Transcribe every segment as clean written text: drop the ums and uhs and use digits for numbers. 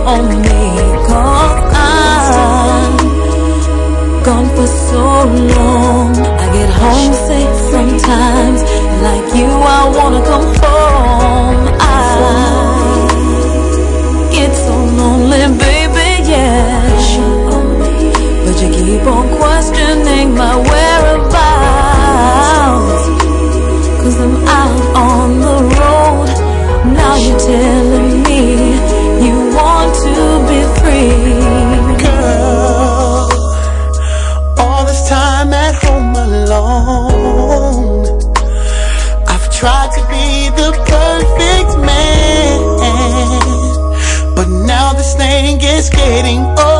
on me, 'cause I'm gone for so long. I get homesick sometimes, like you I wanna come home. I get so lonely, baby, yeah, but you keep on questioning my whereabouts, 'cause I'm out on the road. Now you're telling me you want to be free. Girl, all this time at home alone, I've tried to be the perfect man, but now this thing is getting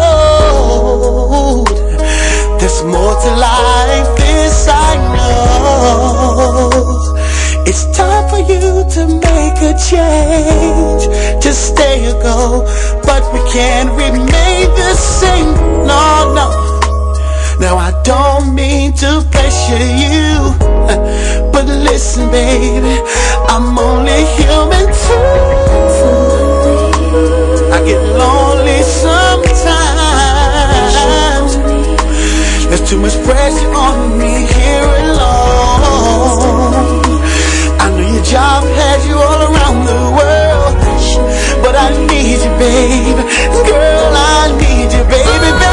old. There's more to life, this I know. It's time for you to make a change, to stay or go, but we can't remain the same, no, no. Now I don't mean to pressure you, but listen baby, I'm only human too. I get lonely sometimes, there's too much pressure on me here alone. I know your job has you all around the world, but I need you, babe. Girl, I need you, baby.